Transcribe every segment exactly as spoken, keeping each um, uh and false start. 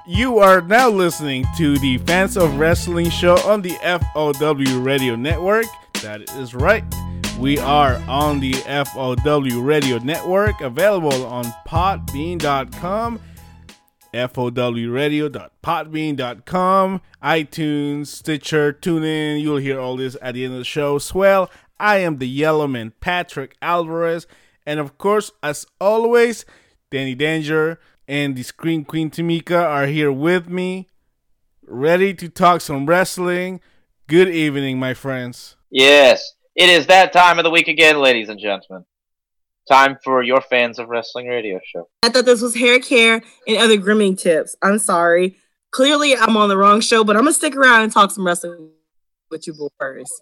You are now listening to the Fans of Wrestling show on the F O W Radio Network. That is right. We are on the F O W Radio Network, available on podbean dot com, F O W radio dot podbean dot com, iTunes, Stitcher, TuneIn. You'll hear all this at the end of the show. Swell, I am the Yellowman, Patrick Alvarez, and of course, as always, Danny Danger and the Scream Queen Tamika are here with me, ready to talk some wrestling. Good evening, my friends. Yes, it is that time of the week again, ladies and gentlemen. Time for your Fans of Wrestling radio show. I thought this was hair care and other grooming tips. I'm sorry. Clearly, I'm on the wrong show, but I'm going to stick around and talk some wrestling with you boys.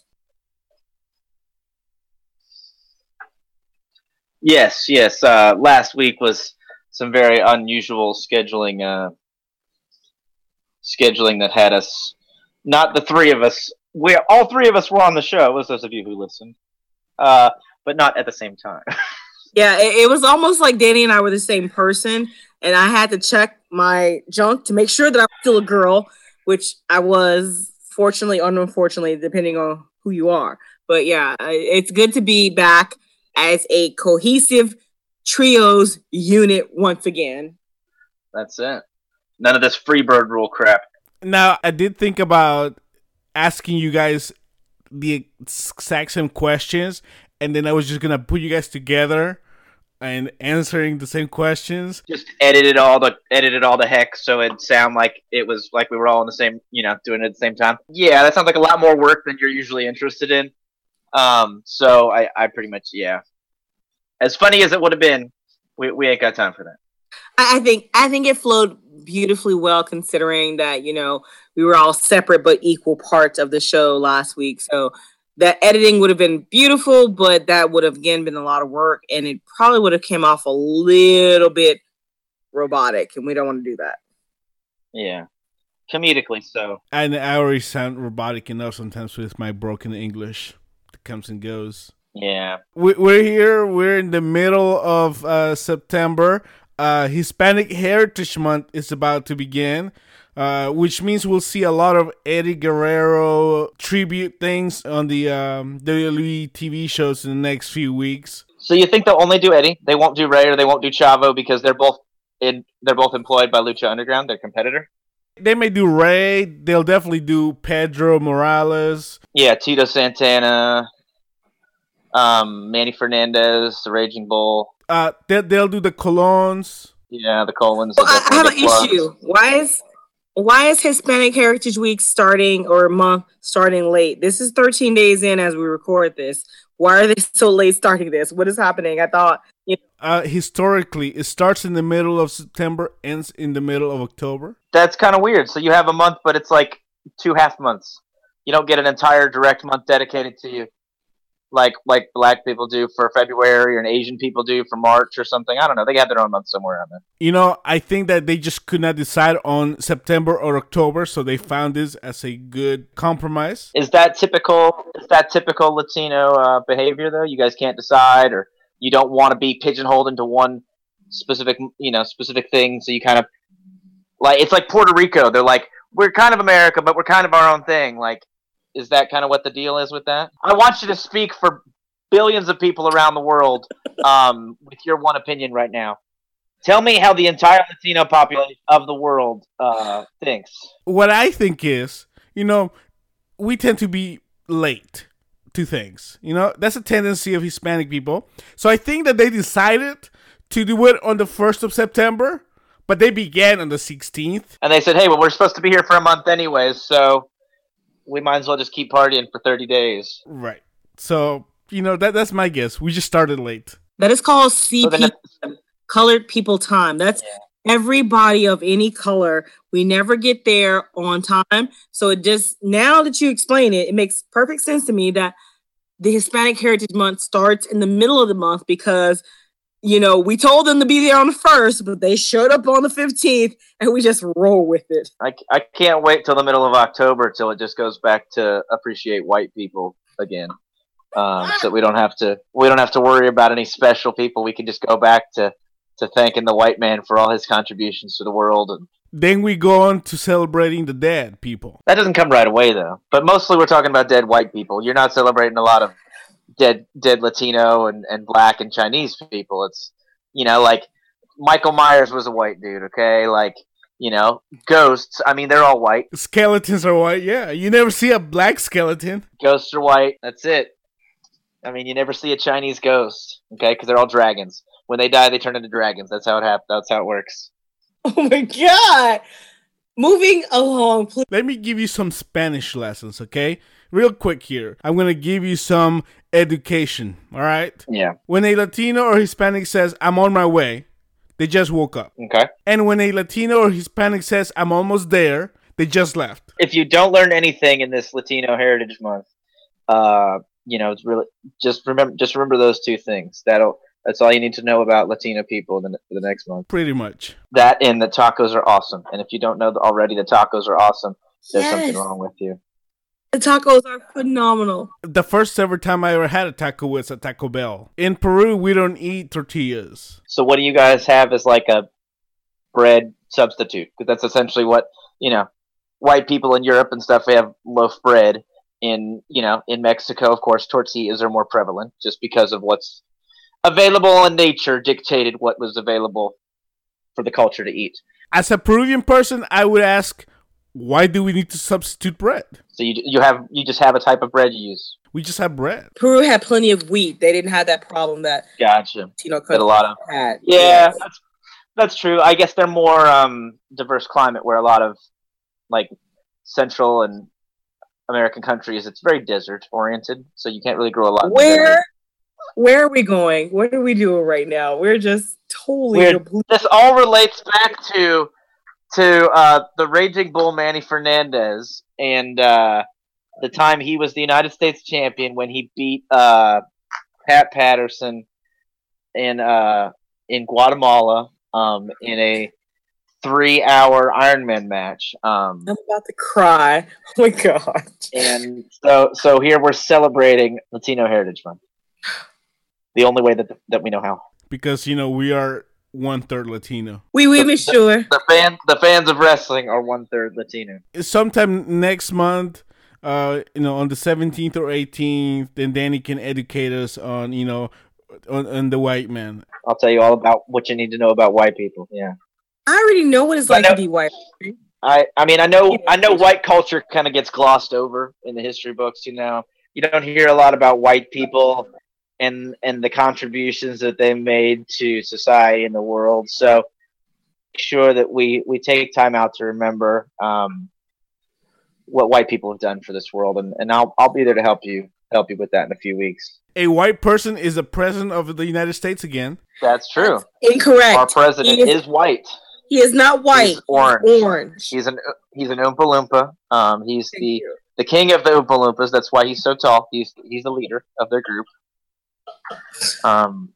Yes, yes. Uh, last week was some very unusual scheduling uh, scheduling that had us, not the three of us, we all three of us were on the show, as those of you who listened, uh, but not at the same time. Yeah, it, it was almost like Danny and I were the same person, and I had to check my junk to make sure that I was still a girl, which I was, fortunately or unfortunately, depending on who you are. But yeah, it's good to be back as a cohesive trios unit once again. That's it. None of this Freebird rule crap. Now, I did think about asking you guys the exact same questions, and then I was just gonna put you guys together and answering the same questions. Just edited all the edited all the heck so it'd sound like it was like we were all in the same, you know, doing it at the same time. Yeah, that sounds like a lot more work than you're usually interested in. Um, so I, I pretty much, yeah. As funny as it would have been, we we ain't got time for that. I think I think it flowed beautifully well, considering that, you know, we were all separate but equal parts of the show last week. So that editing would have been beautiful, but that would have again been a lot of work, and it probably would have came off a little bit robotic, and we don't want to do that. Yeah, comedically so. And I already sound robotic enough sometimes with my broken English that comes and goes. Yeah. We're here. We're in the middle of uh, September. Uh, Hispanic Heritage Month is about to begin, uh, which means we'll see a lot of Eddie Guerrero tribute things on the um, W W E T V shows in the next few weeks. So you think they'll only do Eddie? They won't do Ray or they won't do Chavo because they're both in, they're both employed by Lucha Underground, their competitor? They may do Ray. They'll definitely do Pedro Morales. Yeah, Tito Santana. Um, Manny Fernandez, the Raging Bull. Uh, they'll, they'll do the Colons. Yeah, the Colons. Well, I have an issue. Why is why is Hispanic Heritage Week starting or month starting late? This is thirteen days in as we record this. Why are they so late starting this? What is happening? I thought. You know, uh, historically, it starts in the middle of September, ends in the middle of October. That's kind of weird. So you have a month, but it's like two half months. You don't get an entire direct month dedicated to you. Like like black people do for February or Asian people do for March or something. I don't know. They have their own month somewhere around there. You know, I think that they just could not decide on September or October, so they found this as a good compromise. Is that typical? Is that typical Latino uh, behavior though? You guys can't decide, or you don't want to be pigeonholed into one specific, you know, specific thing. So you kind of like it's like Puerto Rico. They're like, we're kind of America, but we're kind of our own thing. Like. Is that kind of what the deal is with that? I want you to speak for billions of people around the world um, with your one opinion right now. Tell me how the entire Latino population of the world uh, thinks. What I think is, you know, we tend to be late to things. You know, that's a tendency of Hispanic people. So I think that they decided to do it on the first of September, but they began on the sixteenth. And they said, hey, well, we're supposed to be here for a month anyways, so we might as well just keep partying for thirty days. Right. So, you know, that that's my guess. We just started late. That is called C P, so colored people time. That's yeah. Everybody of any color. We never get there on time. So it just, now that you explain it, it makes perfect sense to me that the Hispanic Heritage Month starts in the middle of the month because, you know, we told them to be there on the first, but they showed up on the fifteenth, and we just roll with it. I, I can't wait till the middle of October till it just goes back to appreciate white people again. Um, so we don't have to we don't have to worry about any special people. We can just go back to, to thanking the white man for all his contributions to the world. And then we go on to celebrating the dead people. That doesn't come right away, though. But mostly we're talking about dead white people. You're not celebrating a lot of dead dead Latino and, and black and Chinese people. It's, you know, like Michael Myers was a white dude, okay? Like, you know, ghosts, I mean, they're all white. Skeletons are white, yeah. You never see a black skeleton. Ghosts are white. That's it. I mean, you never see a Chinese ghost, okay? Because they're all dragons. When they die, they turn into dragons. That's how it happens. That's how it works. Oh my god! Moving along, please. Let me give you some Spanish lessons, okay? Real quick here. I'm going to give you some education, all right? Yeah. When a Latino or Hispanic says, I'm on my way, they just woke up. Okay. And when a Latino or Hispanic says, I'm almost there, they just left. If you don't learn anything in this Latino Heritage Month, uh, you know, it's really just remember just remember those two things. That'll that's all you need to know about Latino people in the, for the next month. Pretty much. That and the tacos are awesome. And if you don't know already, the tacos are awesome. There's Yes. something wrong with you. The tacos are phenomenal. The first ever time I ever had a taco was at Taco Bell. In Peru, we don't eat tortillas. So what do you guys have as like a bread substitute? Because that's essentially what, you know, white people in Europe and stuff, they have loaf bread. In, you know, in Mexico, of course, tortillas are more prevalent just because of what's available in nature dictated what was available for the culture to eat. As a Peruvian person, I would ask, why do we need to substitute bread? So you you have you just have a type of bread you use. We just have bread. Peru had plenty of wheat. They didn't have that problem that Gotcha. you know That a lot of had. yeah, Yes. that's that's true. I guess they're more um, diverse climate where a lot of like Central and American countries, it's very desert oriented, so you can't really grow a lot. in the Where desert. where are we going? What are we doing right now? We're just totally We're- complete- This all relates back to to uh, the Raging Bull Manny Fernandez and uh, the time he was the United States champion when he beat uh, Pat Patterson in uh, in Guatemala um, in a three-hour Ironman match. Um, I'm about to cry. Oh my god. and so so here we're celebrating Latino Heritage Month. The only way that that we know how. Because, you know, we are one-third Latino. We we make sure. The fan the fans of wrestling are one third Latino. Sometime next month, uh, you know, on the seventeenth or eighteenth, then Danny can educate us on, you know, on, on the white man. I'll tell you all about what you need to know about white people. Yeah. I already know what it's I like know- to be white. I, I mean I know I know white culture kind of gets glossed over in the history books, you know. You don't hear a lot about white people and and the contributions that they made to society and the world. So make sure that we, we take time out to remember um, what white people have done for this world, and, and I'll I'll be there to help you help you with that in a few weeks. A white person is the president of the United States again. That's true. Incorrect. Our president He is- is white. He is not white. He's orange. He's orange. He's an he's an Oompa Loompa. Um, he's Thank the you. the king of the Oompa Loompas. That's why he's so tall. He's he's the leader of their group. Um,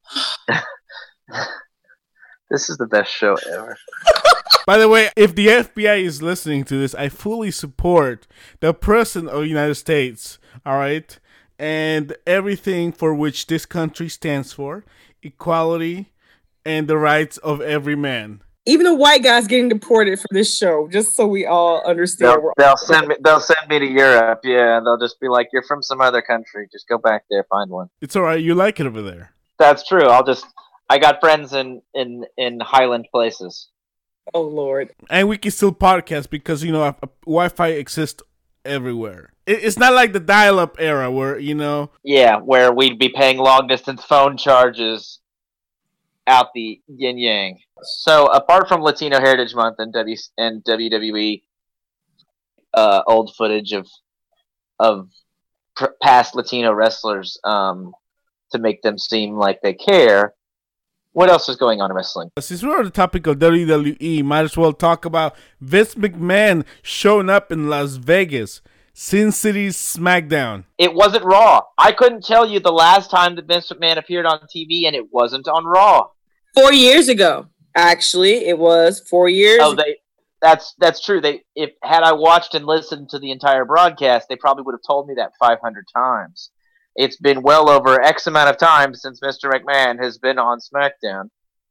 this is the best show ever. By the way, if the F B I is listening to this, I fully support the president of the United States, all right? And everything for which this country stands for, equality and the rights of every man. Even the white guys getting deported for this show, just so we all understand. They'll, We're they'll send me. They'll send me to Europe. Yeah, they'll just be like, "You're from some other country. Just go back there, find one." It's all right. You like it over there. That's true. I'll just. I got friends in in in Highland places. oh Lord. And we can still podcast because, you know, a, a Wi-Fi exists everywhere. It, it's not like the dial-up era where, you know... Yeah, where we'd be paying long distance phone charges out the yin yang. So apart from Latino Heritage Month and W and W W E uh, old footage of of pr- past Latino wrestlers um, to make them seem like they care, what else is going on in wrestling? Since we're on the topic of W W E, might as well talk about Vince McMahon showing up in Las Vegas. Sin City's SmackDown. It wasn't Raw. I couldn't tell you the last time that Vince McMahon appeared on T V, and it wasn't on Raw. Four years ago. Actually, it was four years. Oh, they. That's that's true. They if had I watched and listened to the entire broadcast, they probably would have told me that five hundred times. It's been well over X amount of time since Mister McMahon has been on SmackDown.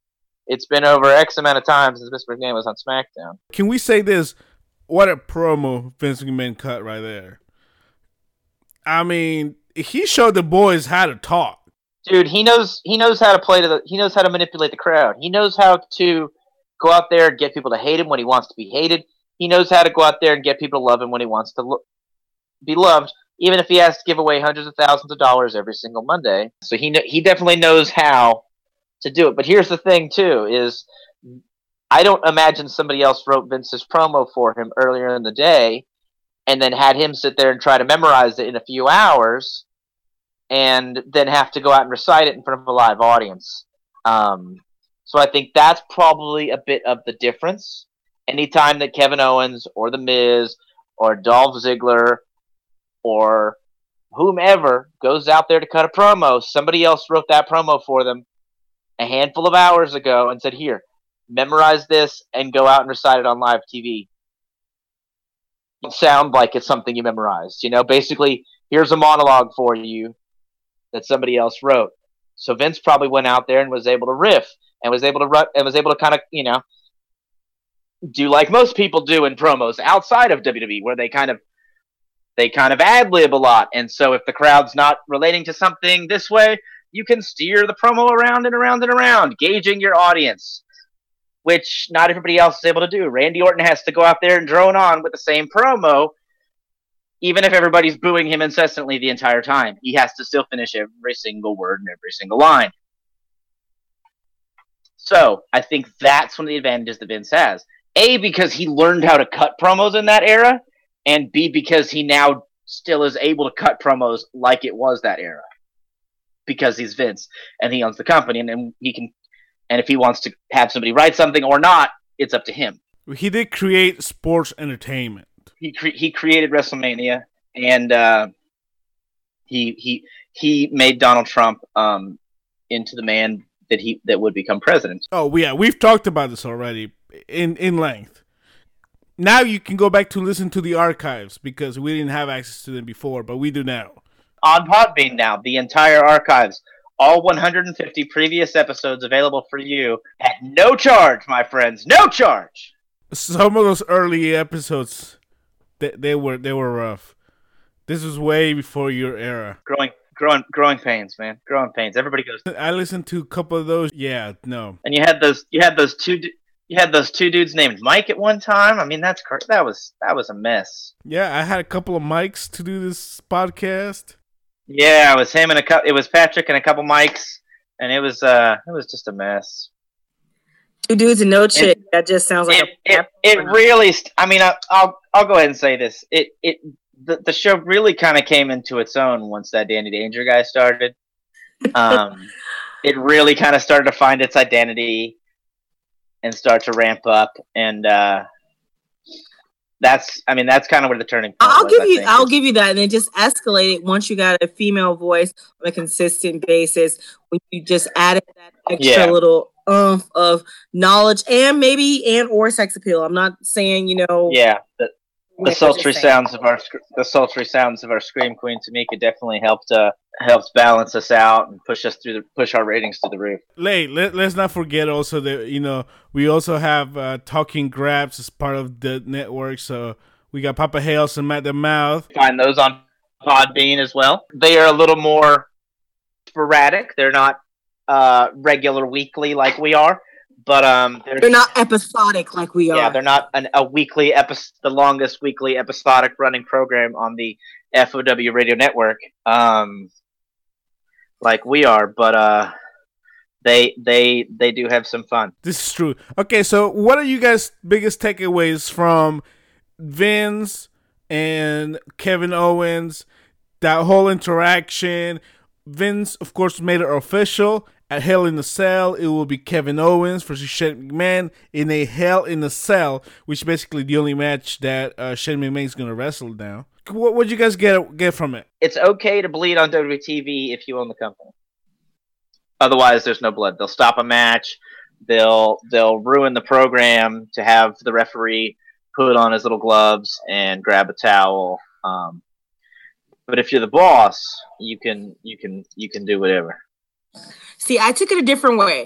it's been over X amount of times since Mister McMahon was on SmackDown. Can we say this? What a promo Vince McMahon cut right there. I mean, he showed the boys how to talk. Dude, he knows he knows how to play to the he knows how to manipulate the crowd. He knows how to go out there and get people to hate him when he wants to be hated. He knows how to go out there and get people to love him when he wants to lo- be loved, even if he has to give away hundreds of thousands of dollars every single Monday. So he kn- he definitely knows how to do it. But here's the thing too is I don't imagine somebody else wrote Vince's promo for him earlier in the day and then had him sit there and try to memorize it in a few hours and then have to go out and recite it in front of a live audience. Um, so I think that's probably a bit of the difference. Anytime that Kevin Owens or The Miz or Dolph Ziggler or whomever goes out there to cut a promo, somebody else wrote that promo for them a handful of hours ago and said, here, memorize this and go out and recite it on live T V. It sound like it's something you memorized. You know, basically, here's a monologue for you that somebody else wrote. So Vince probably went out there and was able to riff and was able to run and was able to kind of, you know, do like most people do in promos outside of W W E, where they kind of they kind of ad-lib a lot. And so if the crowd's not relating to something this way, you can steer the promo around and around and around, gauging your audience, which not everybody else is able to do. Randy Orton has to go out there and drone on with the same promo, even if everybody's booing him incessantly the entire time. He has to still finish every single word and every single line. So I think that's one of the advantages that Vince has. A, because he learned how to cut promos in that era, and B, because he now still is able to cut promos like it was that era. Because he's Vince, and he owns the company, and, and he can, and if he wants to have somebody write something or not, it's up to him. He did create sports entertainment. He cre- he created WrestleMania, and uh, he he he made Donald Trump um, into the man that he that would become president. Oh yeah, we've talked about this already in in length. Now you can go back to listen to the archives because we didn't have access to them before, but we do now. On Podbean now, the entire archives, all one hundred fifty previous episodes available for you at no charge, my friends, no charge. Some of those early episodes, they, they were they were rough. This was way before your era. Growing, growing, growing pains, man. Growing pains. Everybody goes. I listened to a couple of those. Yeah, no. And you had those. You had those two. You had those two dudes named Mike at one time. I mean, that's that was that was a mess. Yeah, I had a couple of mics to do this podcast. Yeah, it was him and a couple. It was Patrick and a couple mics, and it was uh, it was just a mess. Two dudes and no chick. And that just sounds like it, a. It, it really. St- I mean, I, I'll I'll go ahead and say this. It it the, the show really kind of came into its own once that Danny Danger guy started. Um, it really kind of started to find its identity and start to ramp up, and uh, that's. I mean, that's kind of where the turning point I'll was, give I you. think. I'll give you that, and then just escalate it once you got a female voice on a consistent basis. When you just added that extra Yeah. little umph of knowledge and maybe and or sex appeal. I'm not saying you know. Yeah, the, the Nick was sultry just saying. sounds of our sc- the sultry sounds of our scream queen Tamika definitely helped uh helped balance us out and push us through the push our ratings to the roof. Late, let, let's not forget also that, you know, we also have uh, Talking Grabs as part of the network. So we got Papa Hales and Matt the Mouth. Find those on Podbean as well. They are a little more sporadic. They're not uh regular weekly like we are, but um they're, They're not episodic like we are. yeah, they're not an, a weekly episode, the longest weekly episodic running program on the F O W radio network, um, like we are, but uh, they they they do have some fun. This is true. Okay, so what are you guys' biggest takeaways from Vince and Kevin Owens, that whole interaction? Vince, of course, made it official. At Hell in a Cell, it will be Kevin Owens versus Shane McMahon in a Hell in a Cell, which is basically the only match that uh, Shane McMahon is going to wrestle now. What would you guys get get from it? It's okay to bleed on W W E T V if you own the company. Otherwise, there's no blood. They'll stop a match. They'll they'll ruin the program to have the referee put on his little gloves and grab a towel. Um, but if you're the boss, you can you can you can do whatever. See, I took it a different way.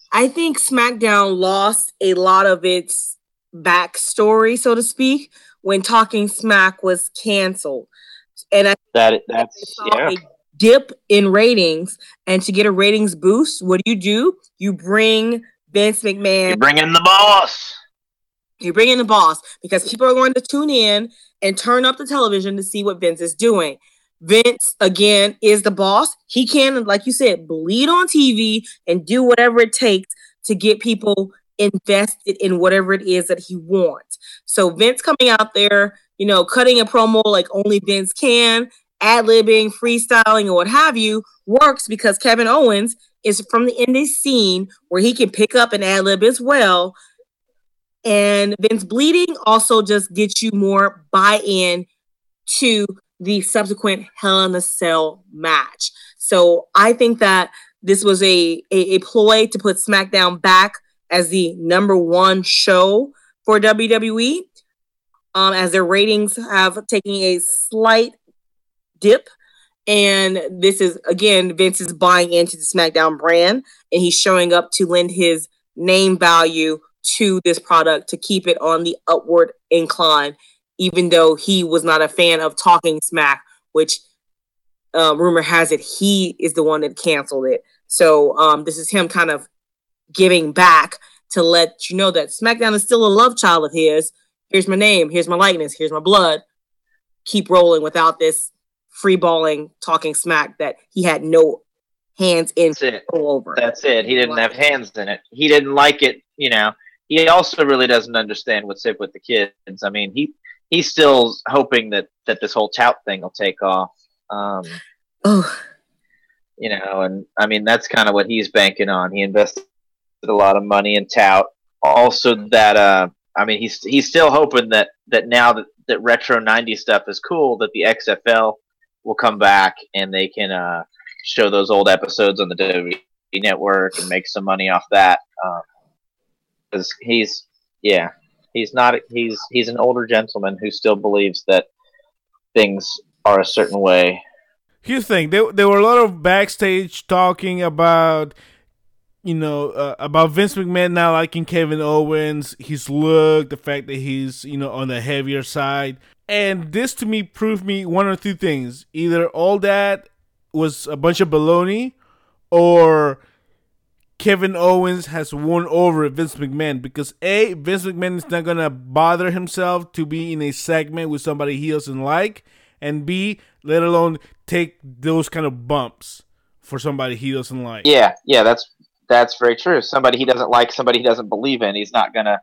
I think SmackDown lost a lot of its backstory, so to speak, when Talking Smack was canceled. And I that that's saw yeah. a dip in ratings, and to get a ratings boost, what do you do? You bring Vince McMahon. You bring in the boss. You bring in the boss because people are going to tune in and turn up the television to see what Vince is doing. Vince, again, is the boss. He can, like you said, bleed on T V and do whatever it takes to get people invested in whatever it is that he wants. So Vince coming out there, you know, cutting a promo like only Vince can, ad-libbing, freestyling, or what have you, works because Kevin Owens is from the indie scene where he can pick up an ad-lib as well. And Vince bleeding also just gets you more buy-in to the subsequent Hell in a Cell match. So I think that this was a, a, a ploy to put SmackDown back as the number one show for W W E, um, as their ratings have taken a slight dip. And this is, again, Vince is buying into the SmackDown brand, and he's showing up to lend his name value to this product to keep it on the upward incline, even though he was not a fan of Talking Smack, which uh, rumor has it he is the one that canceled it. So um, this is him kind of giving back to let you know that SmackDown is still a love child of his. Here's my name, here's my likeness, here's my blood. Keep rolling without this free-balling Talking Smack that he had no hands in all over. That's it. He didn't have hands in it. He didn't like it, you know. He also really doesn't understand what's up with the kids. I mean, he he's still hoping that, that this whole tout thing will take off. Um, oh, you know, and I mean that's kind of what he's banking on. He invested a lot of money in tout. Also, that uh, I mean, he's he's still hoping that, that now that, that retro nineties stuff is cool, that the X F L will come back and they can uh, show those old episodes on the W W E Network and make some money off that. Um, Because he's, yeah, he's not, he's, he's an older gentleman who still believes that things are a certain way. Here's the thing, there, there were a lot of backstage talking about, you know, uh, about Vince McMahon not liking Kevin Owens, his look, the fact that he's, you know, on the heavier side. And this to me proved me one or two things. Either all that was a bunch of baloney, or Kevin Owens has won over Vince McMahon, because A, Vince McMahon is not going to bother himself to be in a segment with somebody he doesn't like, and B, let alone take those kind of bumps for somebody he doesn't like. Yeah, yeah, that's that's very true. Somebody he doesn't like, somebody he doesn't believe in, he's not going to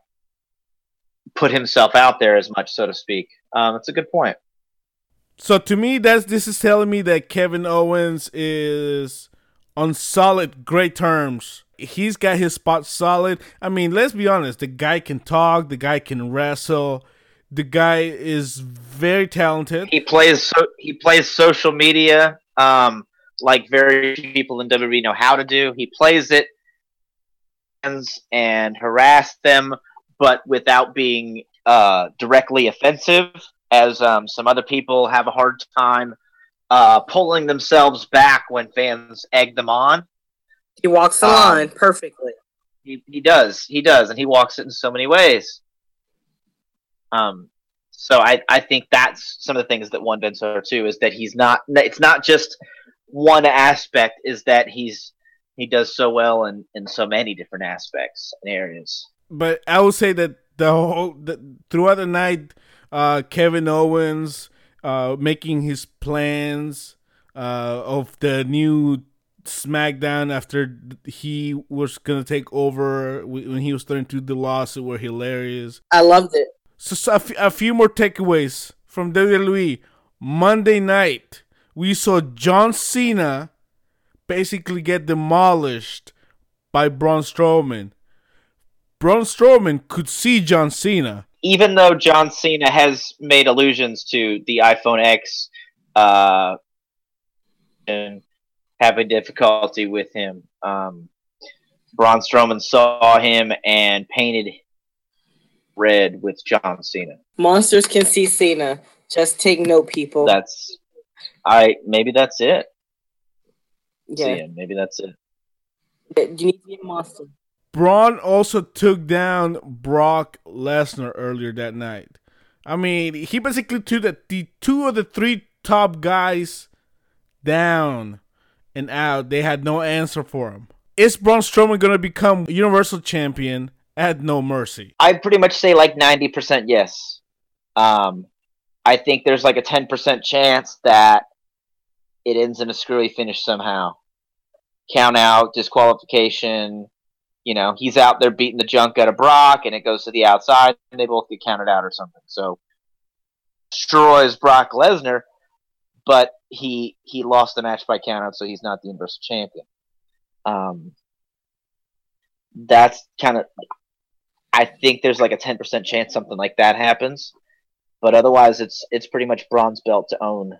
put himself out there as much, so to speak. Um, that's a good point. So to me, that's this is telling me that Kevin Owens is on solid, great terms. He's got his spot solid. I mean, let's be honest. The guy can talk. The guy can wrestle. The guy is very talented. He plays. So, he plays social media um, like very few people in W W E know how to do. He plays it and harass them, but without being uh, directly offensive, as um, some other people have a hard time uh, pulling themselves back when fans egg them on. He walks the um, line perfectly. He he does. He does, and he walks it in so many ways. Um, so I, I think that's some of the things that won Vince over too, is that he's not. It's not just one aspect. Is that he's he does so well in, in so many different aspects and areas. But I would say that the whole the, throughout the night, uh, Kevin Owens uh, making his plans uh, of the new SmackDown after he was gonna take over when he was starting to do the lawsuit were hilarious. I loved it. So, so a, f- a few more takeaways from W W E. Monday night, we saw John Cena basically get demolished by Braun Strowman. Braun Strowman could see John Cena. Even though John Cena has made allusions to the iPhone X uh, and having difficulty with him, um, Braun Strowman saw him and painted red with John Cena. Monsters can see Cena. Just take note, people. That's I. Maybe that's it. Yeah, See him. Maybe that's it. You need to be a monster. Braun also took down Brock Lesnar earlier that night. I mean, he basically took the, the two of the three top guys down and out. They had no answer for him. Is Braun Strowman going to become Universal Champion at No Mercy? I'd pretty much say like ninety percent yes. Um, I think there's like a ten percent chance that it ends in a screwy finish somehow. Count out, disqualification. You know, he's out there beating the junk out of Brock, and it goes to the outside, and they both get counted out or something. So, destroys Brock Lesnar, but he he lost the match by countout, so he's not the Universal Champion. Um, that's kind of, I think there's like a ten percent chance something like that happens, but otherwise, it's it's pretty much Braun's belt to own.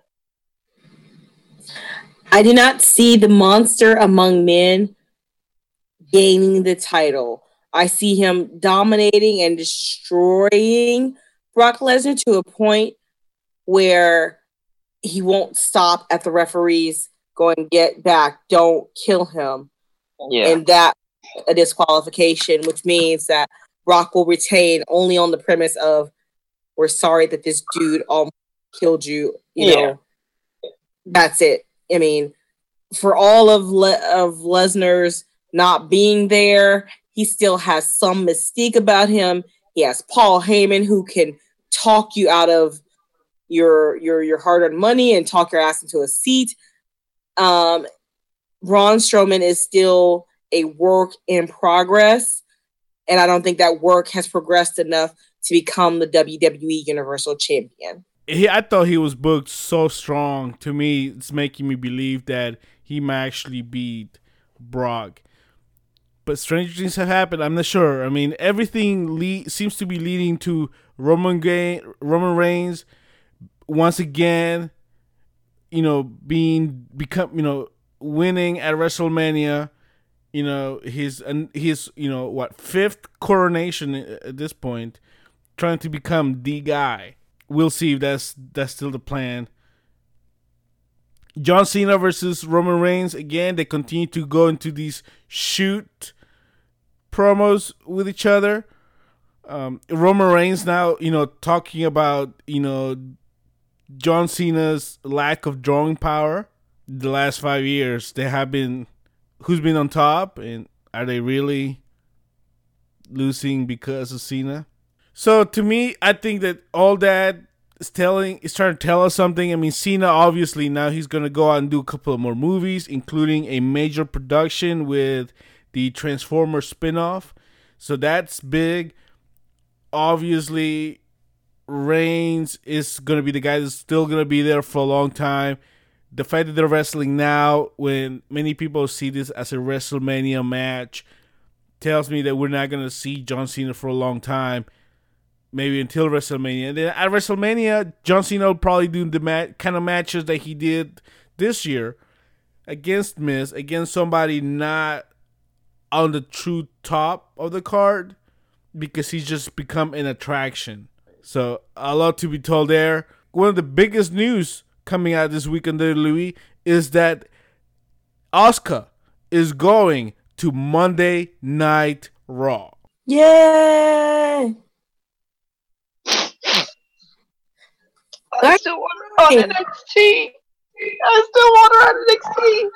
I do not see the monster among men gaining the title. I see him dominating and destroying Brock Lesnar to a point where he won't stop at the referees going, get back, don't kill him. Yeah. And that a disqualification, which means that Brock will retain only on the premise of, we're sorry that this dude almost killed you. You yeah. know, that's it. I mean, for all of Le- of Lesnar's not being there, he still has some mystique about him. He has Paul Heyman, who can talk you out of your your your hard-earned money and talk your ass into a seat. Um, Braun Strowman is still a work in progress, and I don't think that work has progressed enough to become the W W E Universal Champion. He, I thought he was booked so strong. To me, it's making me believe that he might actually beat Brock. But strange things have happened. I'm not sure. I mean, everything le- seems to be leading to Roman Ga- Roman Reigns once again, you know, being become, you know, winning at WrestleMania. You know, his his you know what fifth coronation at this point, trying to become the guy. We'll see if that's that's still the plan. John Cena versus Roman Reigns. Again, they continue to go into these shoot promos with each other. Um, Roman Reigns now, you know, talking about, you know, John Cena's lack of drawing power. The last five years, they have been, who's been on top, and are they really losing because of Cena? So to me, I think that all that is telling is trying to tell us something. I mean, Cena obviously now he's gonna go out and do a couple of more movies, including a major production with the Transformers spinoff. So that's big. Obviously, Reigns is gonna be the guy that's still gonna be there for a long time. The fact that they're wrestling now, when many people see this as a WrestleMania match, tells me that we're not gonna see John Cena for a long time. Maybe until WrestleMania. And then at WrestleMania, John Cena will probably do the mat- kind of matches that he did this year against Miz, against somebody not on the true top of the card, because he's just become an attraction. So a lot to be told there. One of the biggest news coming out this week on W W E is that Asuka is going to Monday Night Raw. Yay! I still want her on N X T. I still want her on N X T.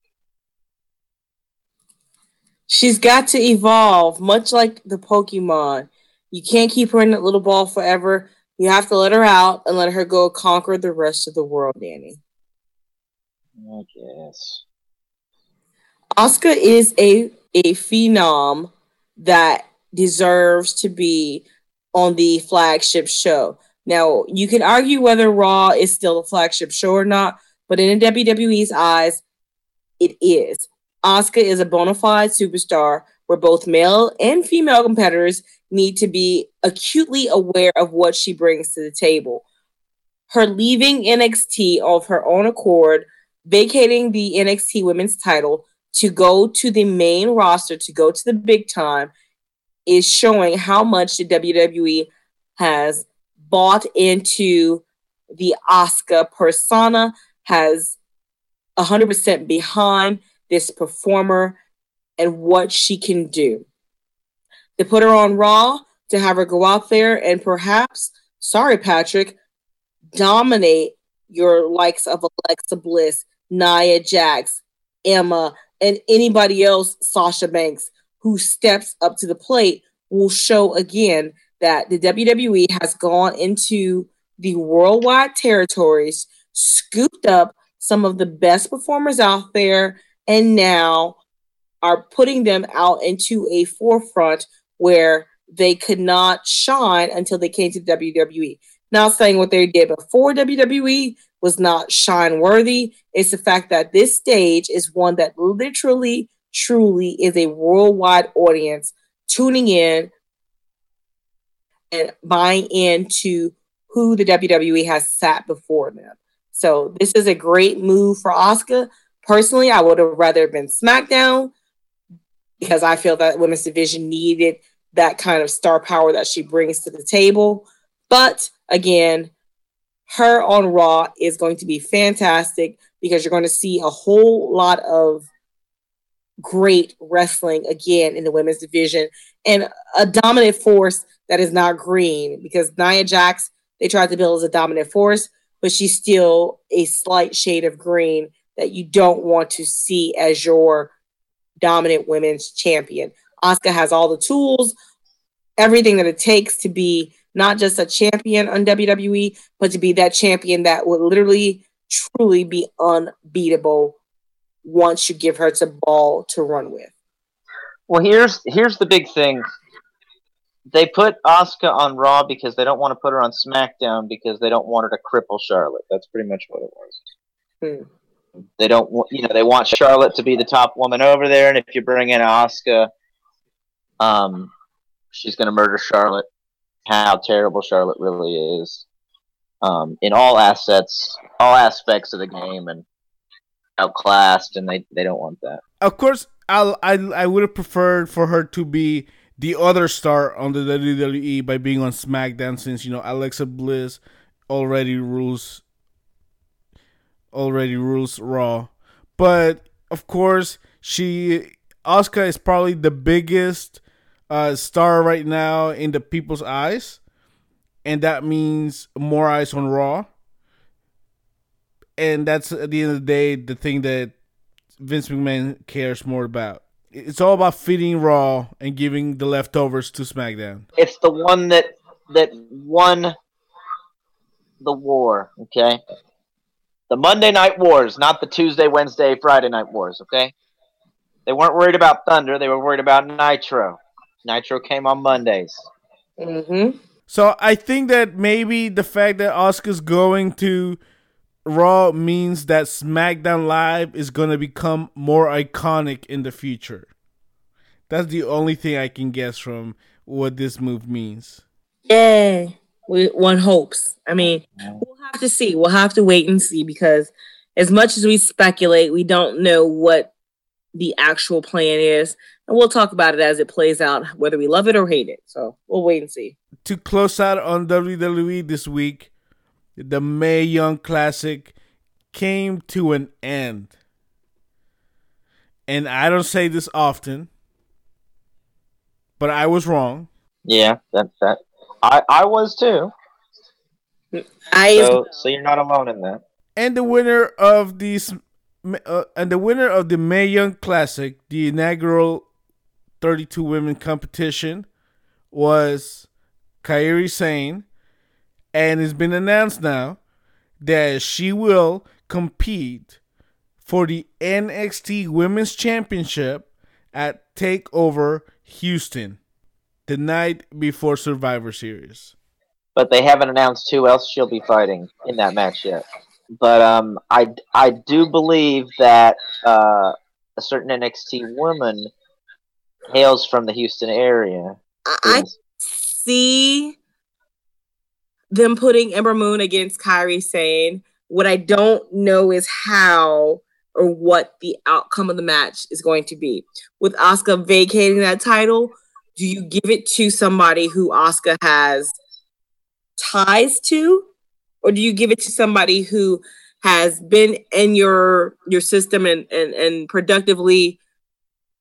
She's got to evolve, much like the Pokemon. You can't keep her in that little ball forever. You have to let her out and let her go conquer the rest of the world, Danny. I guess. Asuka is a, a phenom that deserves to be on the flagship show. Now, you can argue whether Raw is still a flagship show or not, but in W W E's eyes, it is. Asuka is a bona fide superstar where both male and female competitors need to be acutely aware of what she brings to the table. Her leaving N X T of her own accord, vacating the N X T women's title to go to the main roster, to go to the big time, is showing how much the W W E has bought into the Asuka persona, has one hundred percent behind this performer and what she can do. to put her on Raw, to have her go out there and perhaps, sorry, Patrick, dominate your likes of Alexa Bliss, Nia Jax, Emma, and anybody else, Sasha Banks, who steps up to the plate, will show again that the W W E has gone into the worldwide territories, scooped up some of the best performers out there, and now are putting them out into a forefront where they could not shine until they came to the W W E. Not saying what they did before W W E was not shine worthy. It's the fact that this stage is one that literally, truly is a worldwide audience tuning in and buying into who the W W E has sat before them. So this is a great move for Asuka. Personally, I would have rather been SmackDown because I feel that women's division needed that kind of star power that she brings to the table. But again, her on Raw is going to be fantastic because you're going to see a whole lot of great wrestling again in the women's division and a dominant force that is not green, because Nia Jax, they tried to build as a dominant force, but she's still a slight shade of green that you don't want to see as your dominant women's champion. Asuka has all the tools, everything that it takes to be not just a champion on W W E, but to be that champion that would literally, truly be unbeatable once you give her the ball to run with. Well, here's here's the big thing. They put Asuka on Raw because they don't want to put her on SmackDown because they don't want her to cripple Charlotte. That's pretty much what it was. Hmm. They don't want, you know, they want Charlotte to be the top woman over there, and if you bring in Asuka, um, she's going to murder Charlotte. How terrible Charlotte really is, um, in all assets, all aspects of the game, and outclassed, and they, they don't want that. Of course, I'll, I I would have preferred for her to be the other star on the W W E by being on SmackDown, since, you know, Alexa Bliss already rules already rules Raw. But of course, she Asuka is probably the biggest uh, star right now in the people's eyes, and that means more eyes on Raw. And that's, at the end of the day, the thing that Vince McMahon cares more about. It's all about feeding Raw and giving the leftovers to SmackDown. It's the one that that won the war, okay? The Monday Night Wars, not the Tuesday, Wednesday, Friday Night Wars, okay? They weren't worried about Thunder. They were worried about Nitro. Nitro came on Mondays. Mm-hmm. So I think that maybe the fact that Asuka's going to Raw means that SmackDown Live is going to become more iconic in the future. That's the only thing I can guess from what this move means. Yeah, we, one hopes. I mean, we'll have to see. We'll have to wait and see, because as much as we speculate, we don't know what the actual plan is. And we'll talk about it as it plays out, whether we love it or hate it. So we'll wait and see. To close out on W W E this week, the Mae Young Classic came to an end. And I don't say this often, but I was wrong. Yeah, that that I I was too. I so, so you're not alone in that. And the winner of these uh, and the winner of the Mae Young Classic, the inaugural thirty-two women competition, was Kairi Sane. And it's been announced now that she will compete for the N X T Women's Championship at TakeOver Houston the night before Survivor Series. But they haven't announced who else she'll be fighting in that match yet. But um, I, I do believe that uh, a certain N X T woman hails from the Houston area. I see them putting Ember Moon against Kairi Sane. What I don't know is how or what the outcome of the match is going to be. With Asuka vacating that title, do you give it to somebody who Asuka has ties to? Or do you give it to somebody who has been in your your system and, and, and productively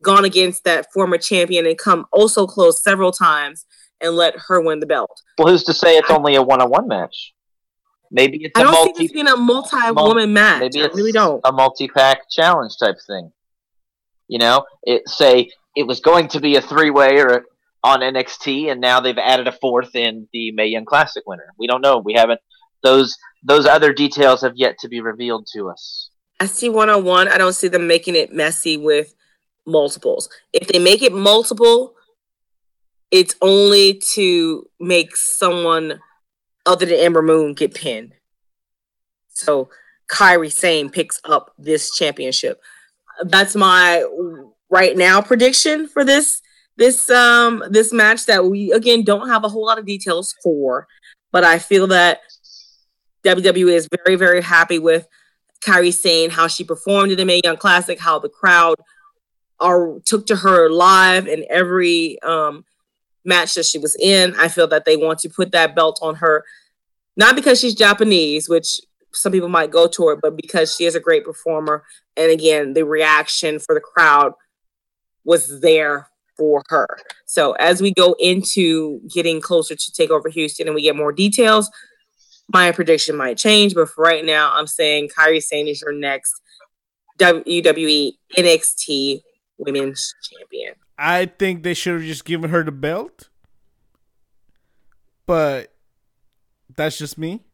gone against that former champion and come also close several times and let her win the belt. Well, who's to say it's I, only a one-on-one match? Maybe it's I a don't multi- see this being a multi-woman match. Maybe I it's really don't. a multi-pack challenge type thing. You know, it say it was going to be a three-way or on N X T, and now they've added a fourth in the Mae Young Classic winner. We don't know. We haven't. Those those other details have yet to be revealed to us. I see one-on-one. I don't see them making it messy with multiples. If they make it multiple, it's only to make someone other than Ember Moon get pinned. So Kairi Sane picks up this championship. That's my right now prediction for this this um this match that we again don't have a whole lot of details for, but I feel that W W E is very, very happy with Kairi Sane, how she performed in the Mae Young Classic, how the crowd are took to her live in every um, match that she was in. I feel that they want to put that belt on her, not because she's Japanese, which some people might go to her, but because she is a great performer. And again, the reaction for the crowd was there for her. So as we go into getting closer to TakeOver Houston and we get more details, my prediction might change, but for right now, I'm saying Kairi Sane is your next W W E N X T Women's Champion. I think they should have just given her the belt, but that's just me.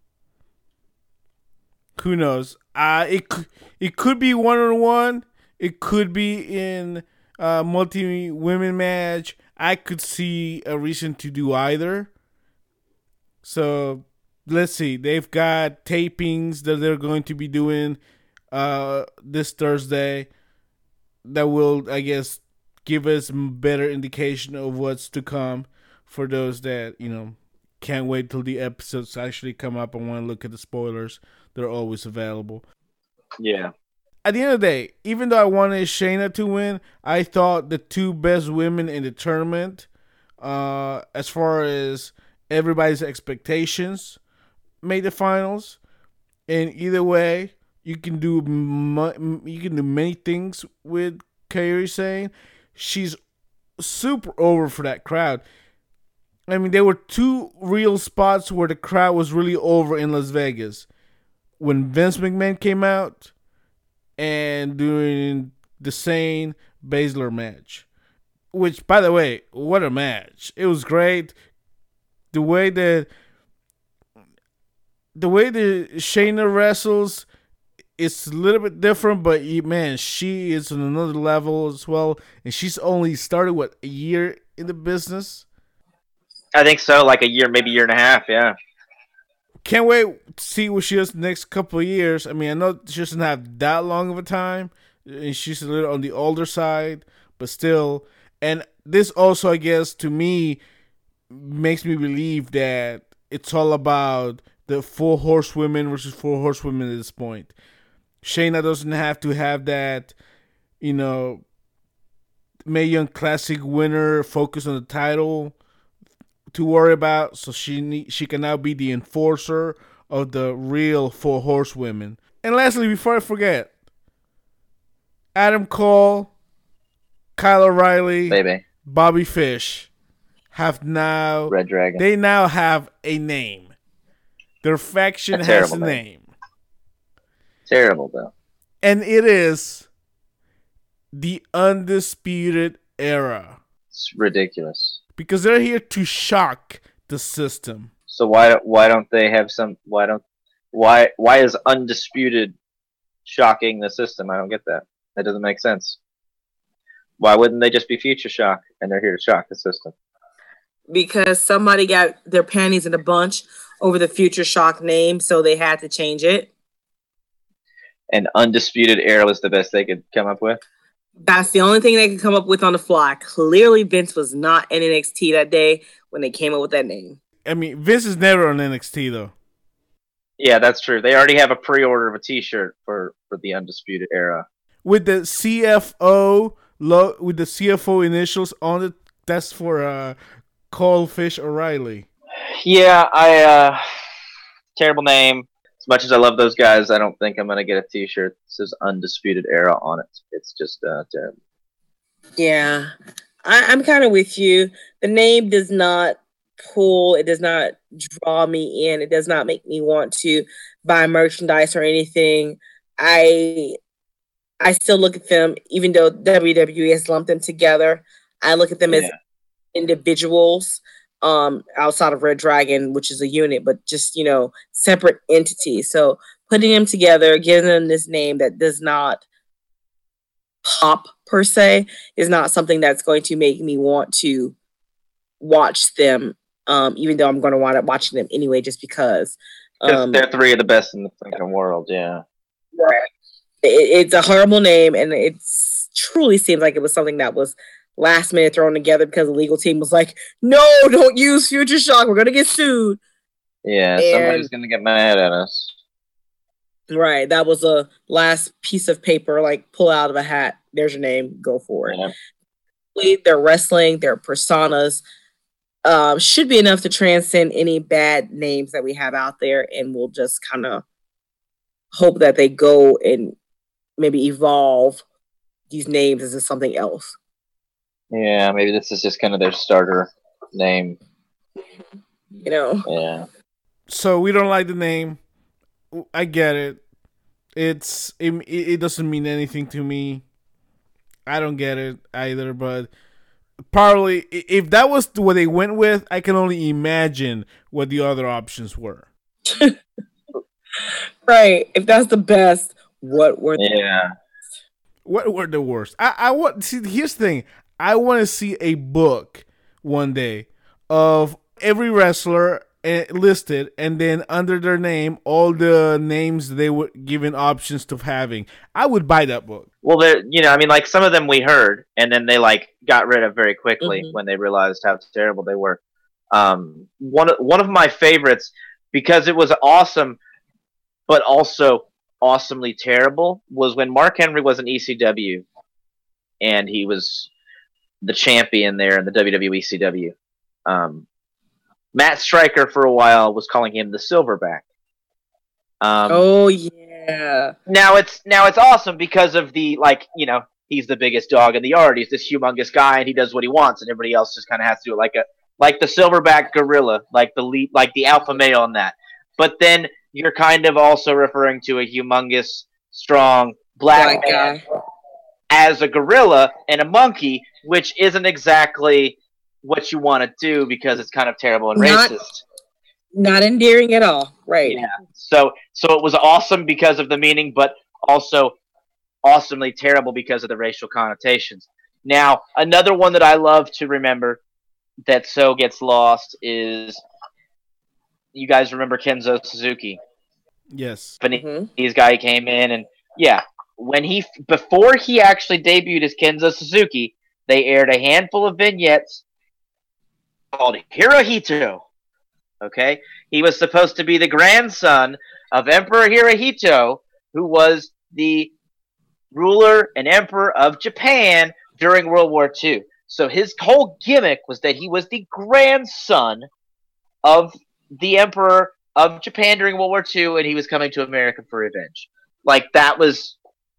Who knows? Uh, it it could be one on one. It could be in a multi women match. I could see a reason to do either. So. Let's see. They've got tapings that they're going to be doing uh, this Thursday that will, I guess, give us better indication of what's to come for those that, you know, can't wait till the episodes actually come up and want to look at the spoilers. They're always available. Yeah. At the end of the day, even though I wanted Shayna to win, I thought the two best women in the tournament, uh, as far as everybody's expectations, made the finals. And either way, you can do mu- you can do many things with Kairi Sane. She's super over for that crowd. I mean, there were two real spots where the crowd was really over in Las Vegas. When Vince McMahon came out and during the Sane Baszler match. Which, by the way, what a match. It was great. The way that The way that Shayna wrestles, it's a little bit different, but man, she is on another level as well. And she's only started, what, a year in the business? I think so, like a year, maybe a year and a half, yeah. Can't wait to see what she does the next couple of years. I mean, I know she doesn't have that long of a time, and she's a little on the older side, but still. And this also, I guess, to me, makes me believe that it's all about the four horsewomen versus four horsewomen at this point. Shayna doesn't have to have that, you know, Mae Young Classic winner focus on the title to worry about. So she need, she can now be the enforcer of the real four horsewomen. And lastly, before I forget, Adam Cole, Kyle O'Reilly, Baby. Bobby Fish have now Red Dragon. They now have a name. Their faction has a name. name. Terrible, though. And it is the Undisputed Era. It's ridiculous. Because they're here to shock the system. So why why don't they have some? Why don't why why is Undisputed shocking the system? I don't get that. That doesn't make sense. Why wouldn't they just be Future Shock and they're here to shock the system? Because somebody got their panties in a bunch over the Future Shock name, so they had to change it. And Undisputed Era was the best they could come up with? That's the only thing they could come up with on the fly. Clearly, Vince was not in N X T that day when they came up with that name. I mean, Vince is never on N X T, though. Yeah, that's true. They already have a pre-order of a T-shirt for, for the Undisputed Era. With the C F O, lo- with the C F O initials on it, that's for uh, Cole Fish O'Reilly. Yeah, I uh terrible name. As much as I love those guys, I don't think I'm gonna get a T-shirt that says Undisputed Era on it. It's just uh, terrible. Yeah, I, I'm kind of with you. The name does not pull. It does not draw me in. It does not make me want to buy merchandise or anything. I I still look at them, even though W W E has lumped them together. I look at them yeah. as individuals, um, outside of Red Dragon, which is a unit, but just, you know, separate entities. So putting them together, giving them this name that does not pop per se is not something that's going to make me want to watch them, um, even though I'm going to wind up watching them anyway, just because. Um, they're three of the best in the freaking world, yeah. Right. It, it's a horrible name, and it truly seems like it was something that was last minute thrown together because the legal team was like, no, don't use Future Shock. We're going to get sued. Yeah, and, somebody's going to get mad at us. Right. That was a last piece of paper, like pull out of a hat. There's your name. Go for it. Yeah. Their wrestling, their personas um, should be enough to transcend any bad names that we have out there. And we'll just kind of hope that they go and maybe evolve these names into something else. Yeah, maybe this is just kind of their starter name. You know? Yeah. So we don't like the name. I get it. It's it, it doesn't mean anything to me. I don't get it either, but probably if that was what they went with, I can only imagine what the other options were. Right. If that's the best, what were the Yeah. What were the worst? I, I want see here's the thing. I want to see a book one day of every wrestler listed, and then under their name, all the names they were given options to having. I would buy that book. Well, there, you know, I mean, like some of them we heard, and then they like got rid of very quickly mm-hmm. when they realized how terrible they were. Um, one one of my favorites, because it was awesome, but also awesomely terrible, was when Mark Henry was in E C W, and he was the champion there in the W W E C W. Um, Matt Striker for a while was calling him the Silverback. Um, oh yeah. Now it's now it's awesome because of the like you know he's the biggest dog in the yard. He's this humongous guy and he does what he wants, and everybody else just kind of has to do it like a like the Silverback gorilla, like the lead, like the alpha male in that. But then you're kind of also referring to a humongous, strong black, black man guy as a gorilla and a monkey, which isn't exactly what you want to do because it's kind of terrible and not, racist. Not endearing at all. Right. Yeah. So so it was awesome because of the meaning, but also awesomely terrible because of the racial connotations. Now, another one that I love to remember that so gets lost is, you guys remember Kenzo Suzuki? Yes. Japanese mm-hmm. guy came in, and yeah, when he before he actually debuted as Kenzo Suzuki, they aired a handful of vignettes called Hirohito. Okay, he was supposed to be the grandson of Emperor Hirohito, who was the ruler and emperor of Japan during World War Two. So his whole gimmick was that he was the grandson of the emperor of Japan during World War Two, and he was coming to America for revenge. Like that was,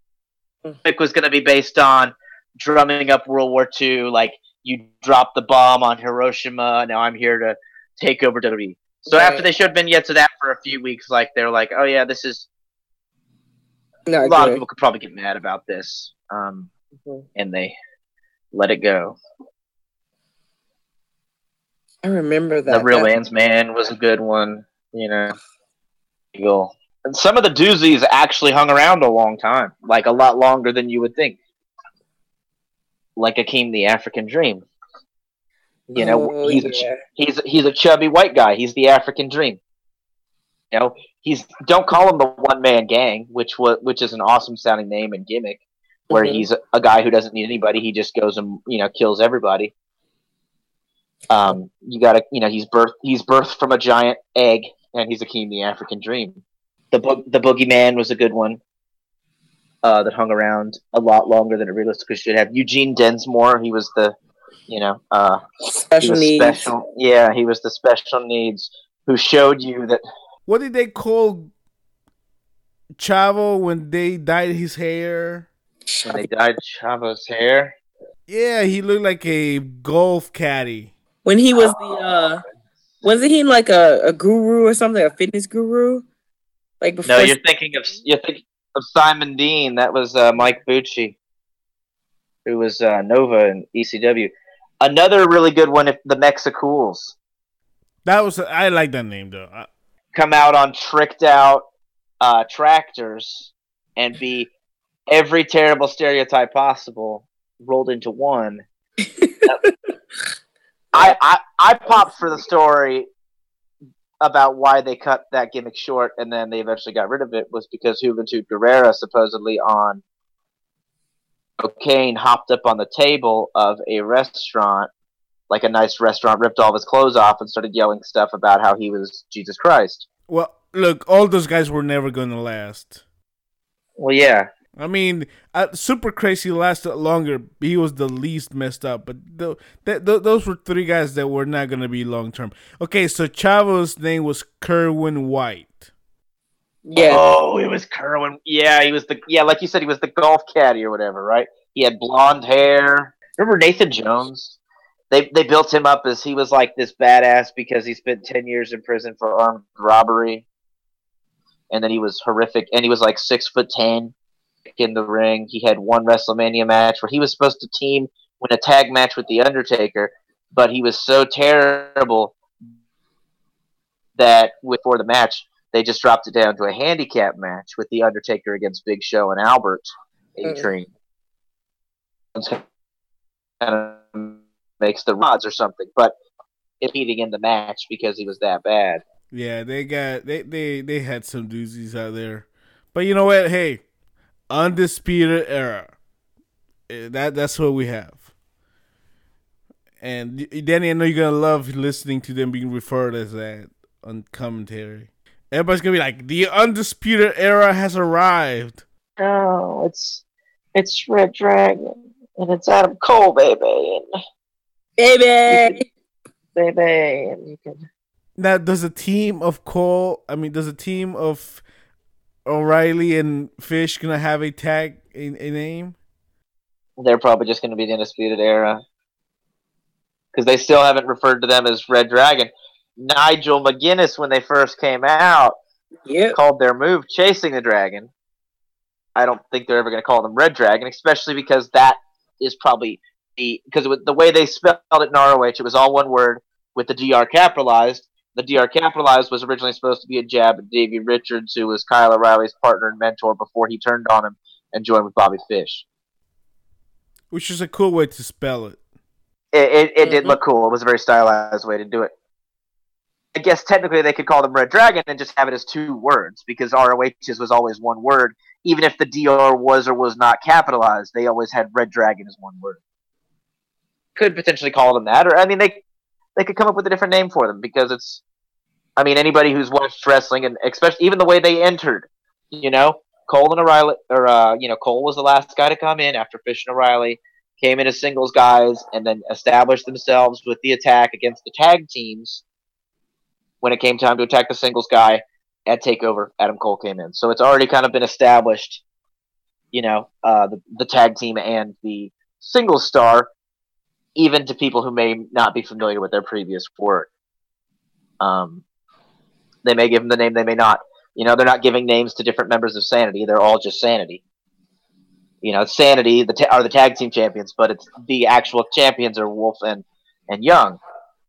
it was going to be based on drumming up World War Two, like you dropped the bomb on Hiroshima, now I'm here to take over W W E. So right. After they showed vignettes of that for a few weeks, like they're like, oh yeah, this is, Not a lot good. of people could probably get mad about this, um, mm-hmm. and they let it go. I remember that. The Real that... Man's Man was a good one, you know. Eagle. And some of the doozies actually hung around a long time, like a lot longer than you would think. Like Akeem the African Dream. You know, oh, he's yeah. a, he's he's a chubby white guy. He's the African Dream. You know, he's don't call him the One Man Gang, which was which is an awesome sounding name and gimmick, where mm-hmm. he's a, a guy who doesn't need anybody. He just goes and you know kills everybody. Um, you gotta, you know, he's birthed he's birthed from a giant egg, and he's Akeem the African Dream. The bo- the Boogeyman was a good one. Uh, that hung around a lot longer than it realistically should have. Eugene Densmore, he was the, you know, uh, special needs. Special, yeah, he was the special needs who showed you that. What did they call Chavo when they dyed his hair? When they dyed Chavo's hair? Yeah, he looked like a golf caddy. When he was the, uh, wasn't he like a, a guru or something, a fitness guru? Like before. No, you're thinking of you're thinking of Simon Dean. That was uh, Mike Bucci, who was uh, Nova in E C W. Another really good one, if the Mexicools. That was I like that name though. I, Come out on tricked out uh, tractors and be every terrible stereotype possible rolled into one. I, I I popped for the story about why they cut that gimmick short and then they eventually got rid of it was because Juventud Guerrera supposedly on cocaine hopped up on the table of a restaurant, like a nice restaurant, ripped all of his clothes off and started yelling stuff about how he was Jesus Christ. well, look, all those guys were never going to last. Well, yeah. I mean, uh, Super Crazy lasted longer. He was the least messed up, but th- th- th- those were three guys that were not going to be long term. Okay, so Chavo's name was Kerwin White. Yeah. Oh, it was Kerwin. Yeah, he was the yeah, like you said, he was the golf caddy or whatever, right? He had blonde hair. Remember Nathan Jones? They they built him up as he was like this badass because he spent ten years in prison for armed robbery, and then he was horrific. And he was like six foot ten in the ring. He had one WrestleMania match where he was supposed to team win a tag match with the Undertaker, but he was so terrible that before the match they just dropped it down to a handicap match with the Undertaker against Big Show and Albert A-Train. Mm-hmm. Kind of makes the odds or something, but it beating in the match because he was that bad. Yeah, they got they they they had some doozies out there, but you know what? Hey, Undisputed Era. That that's what we have. And Danny, I know you're gonna love listening to them being referred as that on commentary. Everybody's gonna be like, "The Undisputed Era has arrived." Oh, it's it's Red Dragon and it's Adam Cole, baby, and baby, can, baby, and you can. Now, does a team of Cole? I mean, does a team of O'Reilly and Fish gonna have a tag, a, a name? They're probably just gonna be the Undisputed Era because they still haven't referred to them as Red Dragon. Nigel McGuinness, when they first came out, yep. called their move Chasing the Dragon. I don't think they're ever going to call them Red Dragon, especially because that is probably the because the way they spelled it in R O H, it was all one word with the D R capitalized. The D R capitalized was originally supposed to be a jab at Davey Richards, who was Kyle O'Reilly's partner and mentor before he turned on him and joined with Bobby Fish. Which is a cool way to spell it. It, it, it mm-hmm. did look cool. It was a very stylized way to do it. I guess technically they could call them Red Dragon and just have it as two words because R O H's was always one word. Even if the D R was or was not capitalized, they always had Red Dragon as one word. Could potentially call them that, or I mean, they they could come up with a different name for them because it's. I mean, anybody who's watched wrestling and especially even the way they entered, you know, Cole and O'Reilly, or uh, you know, Cole was the last guy to come in after Fish and O'Reilly came in as singles guys and then established themselves with the attack against the tag teams. When it came time to attack the singles guy at TakeOver, Adam Cole came in. So it's already kind of been established, you know, uh, the, the tag team and the singles star, even to people who may not be familiar with their previous work. Um, they may give them the name, they may not. You know, they're not giving names to different members of Sanity. They're all just Sanity. You know, Sanity the ta- are the tag team champions, but it's the actual champions are Wolf and, and Young.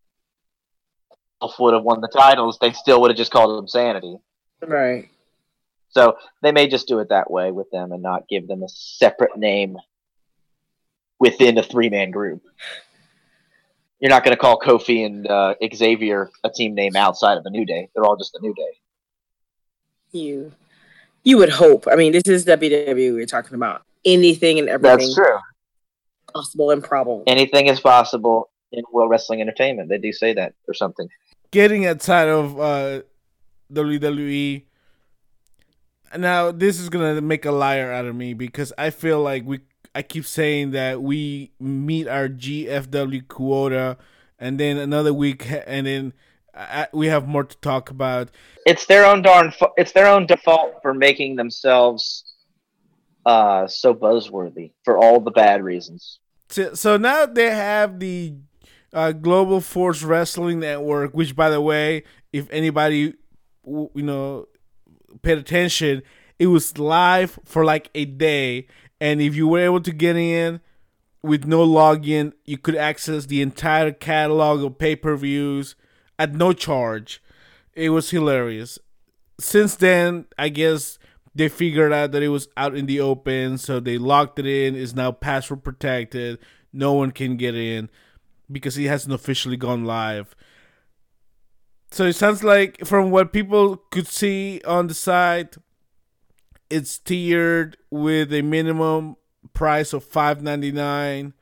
Would have won the titles, they still would have just called them Sanity. Right. So they may just do it that way with them and not give them a separate name within a three-man group. You're not going to call Kofi and uh, Xavier a team name outside of the New Day. They're all just the New Day. You, you would hope. I mean, this is W W E we're talking about. Anything and everything. That's true. Possible and probable. Anything is possible in World Wrestling Entertainment. They do say that or something. Getting outside of uh, W W E. Now, this is going to make a liar out of me because I feel like we. I keep saying that we meet our G F W quota and then another week and then uh, we have more to talk about. It's their own darn fa- it's their own default for making themselves uh, so buzzworthy for all the bad reasons. So, so now they have the uh, Global Force Wrestling Network, which, by the way, if anybody you know paid attention, it was live for like a day, and if you were able to get in with no login, you could access the entire catalog of pay-per-views at no charge. It was hilarious. Since then, I guess they figured out that it was out in the open, so they locked it in. It's now password protected. No one can get in because it hasn't officially gone live. So it sounds like, from what people could see on the site, it's tiered with a minimum price of five ninety-nine.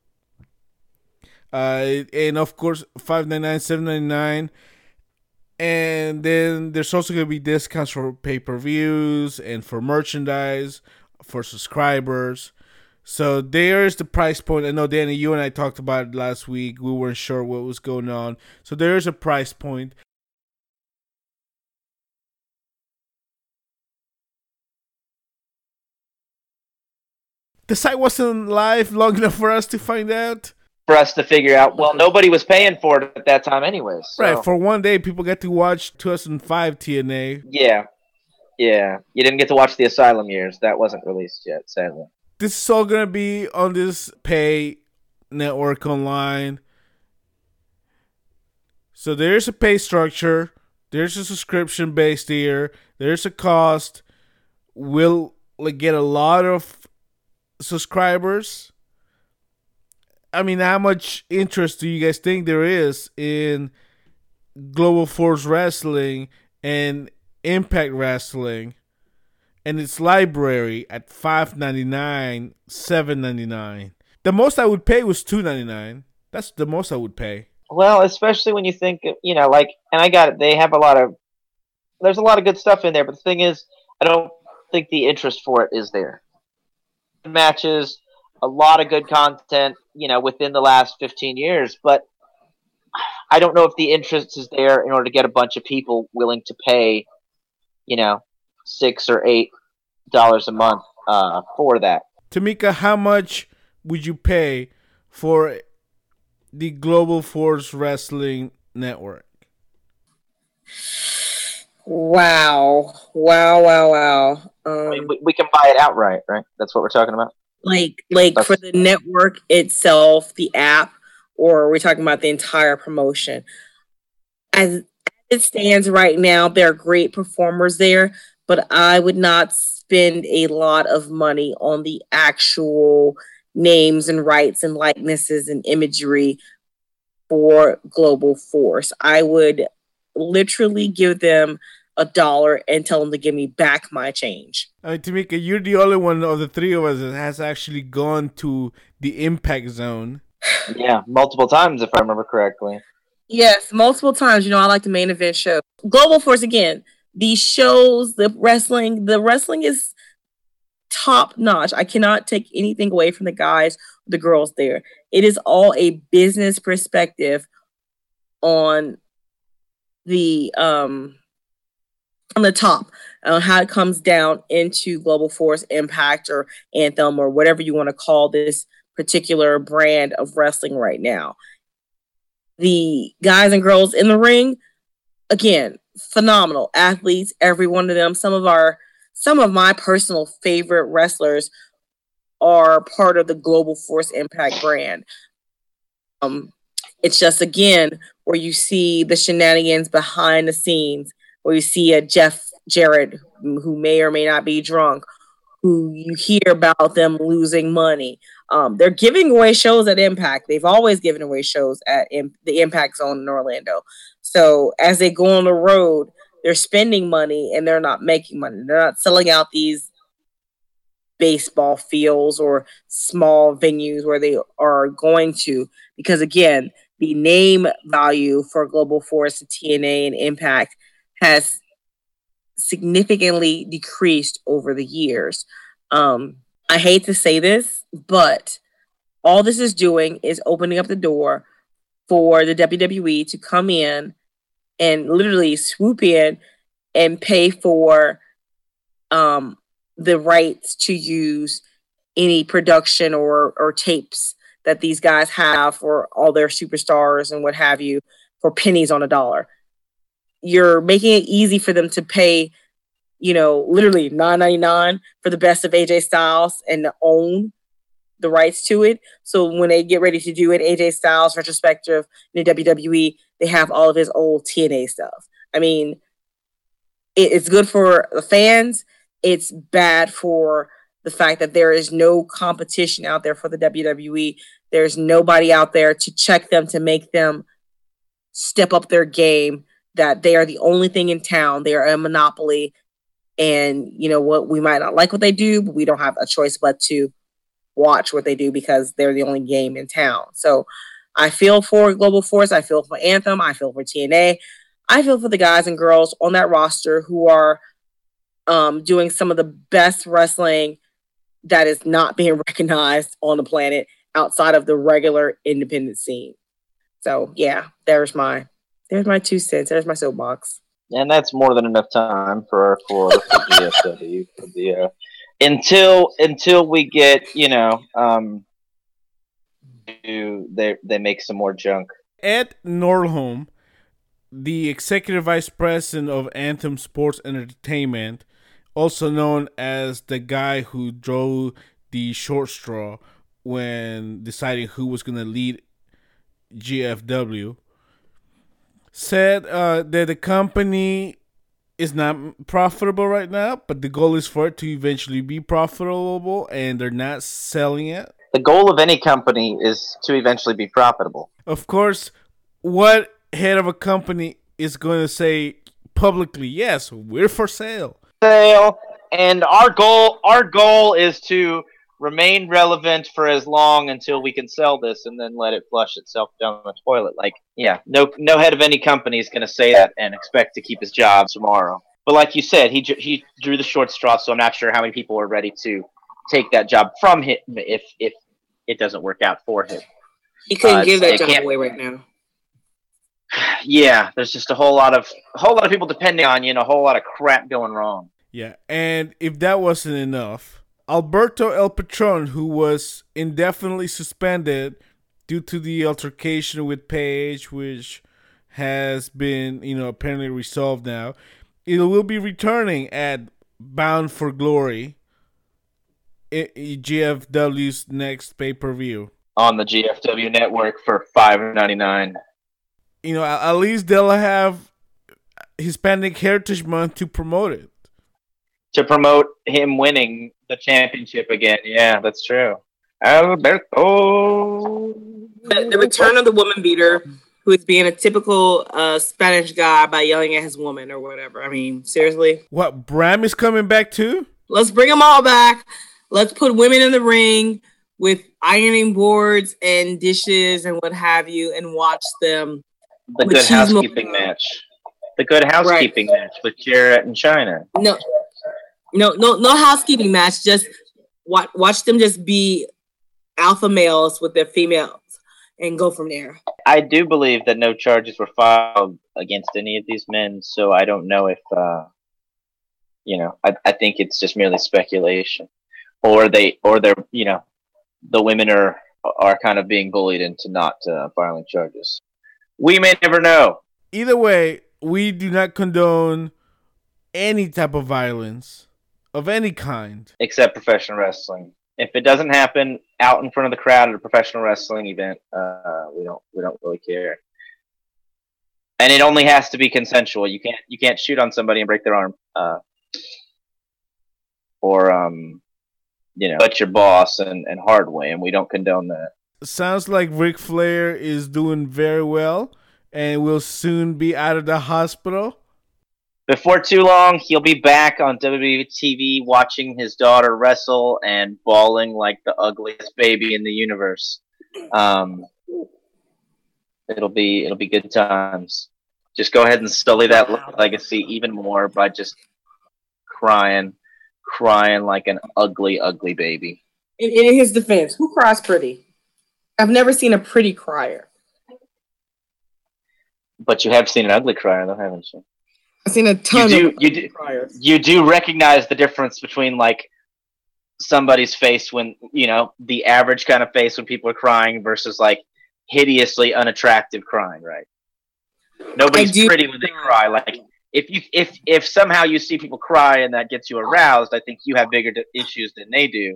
Uh, and of course, five ninety-nine, seven ninety-nine. And then there's also going to be discounts for pay-per-views and for merchandise for subscribers. So there's the price point. I know, Danny, you and I talked about it last week. We weren't sure what was going on. So there's a price point. The site wasn't live long enough for us to find out. For us to figure out, well, nobody was paying for it at that time anyways. So. Right, for one day, people get to watch two thousand five T N A. Yeah, yeah. You didn't get to watch the Asylum years. That wasn't released yet, sadly. This is all going to be on this pay network online. So there's a pay structure. There's a subscription based here. There's a cost. We'll like, get a lot of subscribers. I mean, how much interest do you guys think there is in Global Force Wrestling and Impact Wrestling and its library at five ninety-nine, seven ninety-nine? The most I would pay was two ninety-nine. That's the most I would pay. Well, especially when you think, you know, like, and I got it. They have a lot of, there's a lot of good stuff in there. But the thing is, I don't think the interest for it is there. Matches, a lot of good content, you know, within the last fifteen years, but I don't know if the interest is there in order to get a bunch of people willing to pay, you know, six or eight dollars a month uh, for that. Tamika, how much would you pay for the Global Force Wrestling Network? Wow. Wow, wow, wow. Um, I mean, we, we can buy it outright, right? That's what we're talking about. Like, like That's- for the network itself, the app, or are we talking about the entire promotion? As it stands right now, there are great performers there, but I would not spend a lot of money on the actual names and rights and likenesses and imagery for Global Force. I would literally give them a dollar and tell them to give me back my change. I mean, Tamika, you're the only one of the three of us that has actually gone to the Impact Zone. Yeah, multiple times if I remember correctly. Yes, multiple times. You know, I like the main event show. Global Force, again, these shows, the wrestling, the wrestling is top notch. I cannot take anything away from the guys, the girls there. It is all a business perspective on the um on the top, on uh, how it comes down into Global Force, Impact, or Anthem, or whatever you want to call this particular brand of wrestling right now. The guys and girls in the ring, again, phenomenal athletes, every one of them. Some of our, some of my personal favorite wrestlers are part of the Global Force Impact brand. Um, it's just, again, where you see the shenanigans behind the scenes, where you see a Jeff Jarrett who may or may not be drunk, who you hear about them losing money. Um, they're giving away shows at Impact. They've always given away shows at Im- the Impact Zone in Orlando. So as they go on the road, they're spending money and they're not making money. They're not selling out these baseball fields or small venues where they are going to, because again, the name value for Global Force, T N A, and Impact has significantly decreased over the years. Um, I hate to say this, but all this is doing is opening up the door for the W W E to come in and literally swoop in and pay for um, the rights to use any production or, or tapes that these guys have for all their superstars and what have you for pennies on a dollar. You're making it easy for them to pay, you know, literally nine ninety-nine for the best of A J Styles and to own the rights to it. So when they get ready to do an A J Styles retrospective in the W W E, they have all of his old T N A stuff. I mean, it, it's good for the fans. It's bad for the fact that there is no competition out there for the W W E. There's nobody out there to check them, to make them step up their game, that they are the only thing in town. They are a monopoly. And you know what? We might not like what they do, but we don't have a choice but to watch what they do because they're the only game in town. So I feel for Global Force. I feel for Anthem. I feel for T N A. I feel for the guys and girls on that roster who are um, doing some of the best wrestling that is not being recognized on the planet outside of the regular independent scene. So yeah, there's my there's my two cents. There's my soapbox. And that's more than enough time for for, for G F W. For the, uh, until until we get, you know, um, to, they they make some more junk. Ed Nordholm, the executive vice president of Anthem Sports and Entertainment, also known as the guy who drew the short straw when deciding who was going to lead G F W, said uh, that the company is not profitable right now, but the goal is for it to eventually be profitable, and they're not selling it. The goal of any company is to eventually be profitable. Of course, what head of a company is going to say publicly, yes, we're for sale? Sale, and our goal, our goal is to remain relevant for as long until we can sell this and then let it flush itself down the toilet. Like, yeah, no no head of any company is going to say that and expect to keep his job tomorrow. But like you said, he he drew the short straw, so I'm not sure how many people are ready to take that job from him if if it doesn't work out for him. He couldn't uh, give that job can't... away right now. Yeah, there's just a whole lot of a whole lot of people depending on you and a whole lot of crap going wrong. Yeah, and if that wasn't enough, Alberto El Patron, who was indefinitely suspended due to the altercation with Paige, which has been, you know, apparently resolved now, it will be returning at Bound for Glory, G F W's next pay-per-view. On the G F W network for five ninety-nine. You know, at least they'll have Hispanic Heritage Month to promote it. To promote him winning the championship again. Yeah, that's true. Alberto. The, the return of the woman beater, who is being a typical uh, Spanish guy by yelling at his woman or whatever. I mean, seriously. What, Bram is coming back too? Let's bring them all back. Let's put women in the ring with ironing boards and dishes and what have you and watch them. The Good Housekeeping mo- match. The Good Housekeeping right. match with Jarrett and Chyna. No. No, no, no housekeeping match. Just watch, watch them just be alpha males with their females and go from there. I do believe that no charges were filed against any of these men, so I don't know if, uh, you know, I, I think it's just merely speculation, or they, or they're, you know, the women are are kind of being bullied into not uh, filing charges. We may never know. Either way, we do not condone any type of violence. Of any kind. Except professional wrestling. If it doesn't happen out in front of the crowd at a professional wrestling event, uh, we don't we don't really care. And it only has to be consensual. You can't you can't shoot on somebody and break their arm. Uh, or um, you know, but your boss and, and hard way, and we don't condone that. Sounds like Ric Flair is doing very well and will soon be out of the hospital. Before too long, he'll be back on W W E T V watching his daughter wrestle and bawling like the ugliest baby in the universe. Um, it'll be it'll be good times. Just go ahead and sully that legacy even more by just crying, crying like an ugly, ugly baby. In, in his defense, who cries pretty? I've never seen a pretty crier. But you have seen an ugly crier, though, haven't you? I've seen a ton you do, of you do, criers. You do recognize the difference between, like, somebody's face when, you know, the average kind of face when people are crying versus like hideously unattractive crying, right? Nobody's pretty when they cry. Like if you if if somehow you see people cry and that gets you aroused, I think you have bigger d- issues than they do.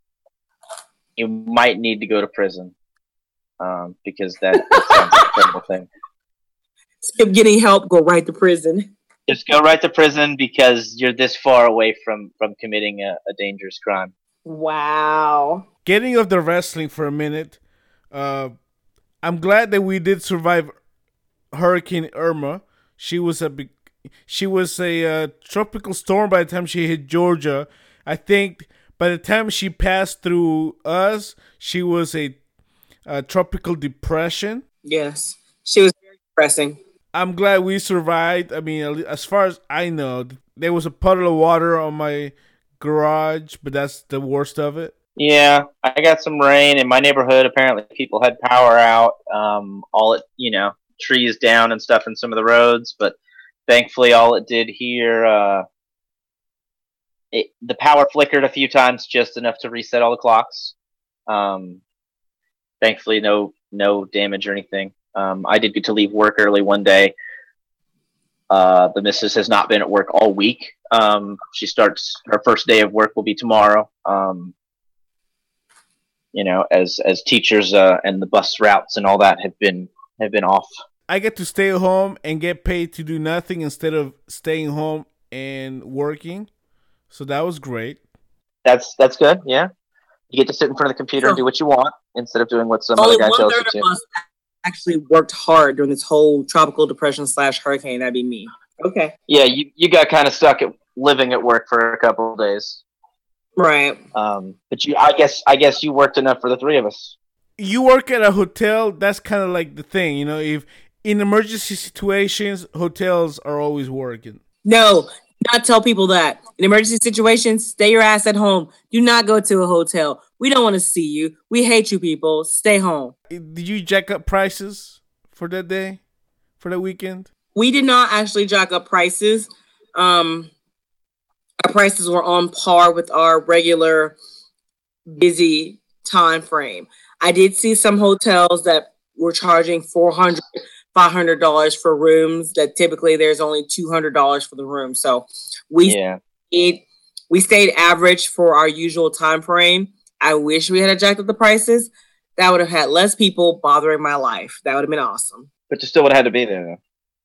You might need to go to prison, um, because that, that sounds like a terrible thing. Skip getting help, go right to prison. Just go right to prison because you're this far away from from committing a, a dangerous crime. Wow. Getting off the wrestling for a minute, uh, I'm glad that we did survive Hurricane Irma. She was a big, she was a uh, tropical storm by the time she hit Georgia. I think by the time she passed through us, she was a, a tropical depression. Yes, she was very depressing. I'm glad we survived. I mean, as far as I know, there was a puddle of water on my garage, but that's the worst of it. Yeah, I got some rain in my neighborhood. Apparently, people had power out. Um, all it, you know, trees down and stuff in some of the roads, but thankfully, all it did here, uh, it, the power flickered a few times, just enough to reset all the clocks. Um, thankfully, no no damage or anything. Um, I did get to leave work early one day. Uh, the missus has not been at work all week. Um, she starts, her first day of work will be tomorrow. Um, you know, as as teachers uh, and the bus routes and all that have been have been off. I get to stay home and get paid to do nothing instead of staying home and working. So that was great. That's that's good. Yeah, you get to sit in front of the computer so, and do what you want instead of doing what some other guy tells you to. Us actually worked hard during this whole tropical depression slash hurricane. That'd be me. Okay. Yeah, you, you got kind of stuck at living at work for a couple of days. Right. Um, but you, I guess, I guess you worked enough for the three of us. You work at a hotel. That's kind of like the thing, you know. If in emergency situations, hotels are always working. No, not tell people that. In emergency situations, stay your ass at home. Do not go to a hotel. We don't want to see you. We hate you people. Stay home. Did you jack up prices for that day, for that weekend? We did not actually jack up prices. Um, our prices were on par with our regular busy time frame. I did see some hotels that were charging four hundred dollars, five hundred dollars for rooms that typically there's only two hundred dollars for the room. So we yeah. stayed, we stayed average for our usual time frame. I wish we had jacked up the prices. That would have had less people bothering my life. That would have been awesome. But you still would have had to be there, though.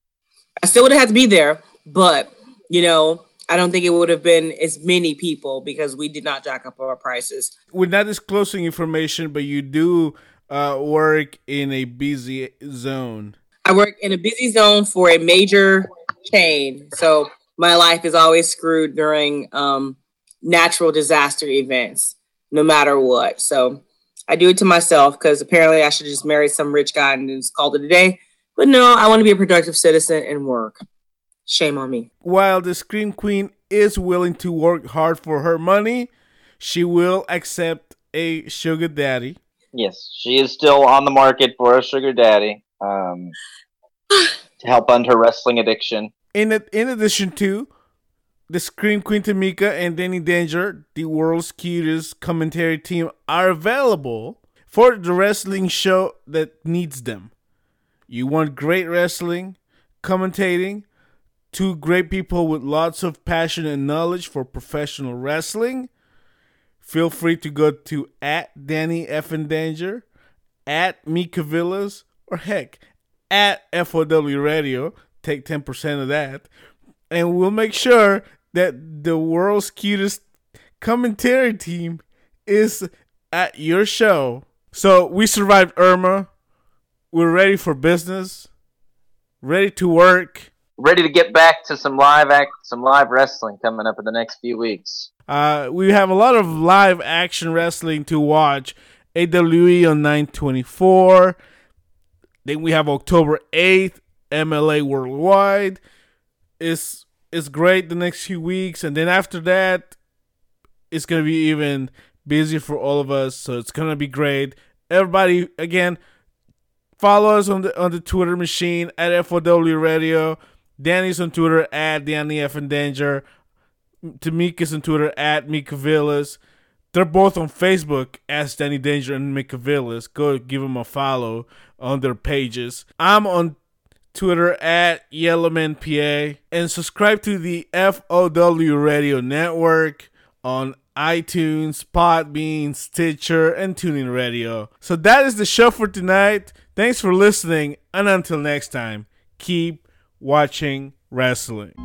I still would have had to be there, but, you know, I don't think it would have been as many people because we did not jack up our prices. We're not disclosing information, but you do uh, work in a busy zone. I work in a busy zone for a major chain. So my life is always screwed during um, natural disaster events, no matter what. So I do it to myself because apparently I should just marry some rich guy and just call it a day. But no, I want to be a productive citizen and work. Shame on me. While the Scream Queen is willing to work hard for her money, she will accept a sugar daddy. Yes, she is still on the market for a sugar daddy um, to help fund her wrestling addiction. In a, in addition to the Scream Queen Tamika and Danny Danger, the world's cutest commentary team, are available for the wrestling show that needs them. You want great wrestling, commentating, two great people with lots of passion and knowledge for professional wrestling? Feel free to go to at Danny F and Danger, at Mika Villas, or heck, at F O W Radio. Take ten percent of that. And we'll make sure that the world's cutest commentary team is at your show. So we survived Irma. We're ready for business. Ready to work. Ready to get back to some live act, some live wrestling coming up in the next few weeks. Uh, we have a lot of live action wrestling to watch. A W E on nine twenty-four. Then we have October eighth, M L A Worldwide. It's, it's great the next few weeks. And then after that, it's going to be even busier for all of us. So it's going to be great. Everybody, again, follow us on the on the Twitter machine at F O W Radio. Danny's on Twitter at Danny F and Danger. Tamika's on Twitter at Mika Villas. They're both on Facebook as Danny Danger and Micavillas. Go give them a follow on their pages. I'm on Twitter at YellowmanPA. And subscribe to the F O W Radio Network on iTunes, Podbean, Stitcher, and TuneIn Radio. So that is the show for tonight. Thanks for listening, and until next time, keep watching wrestling.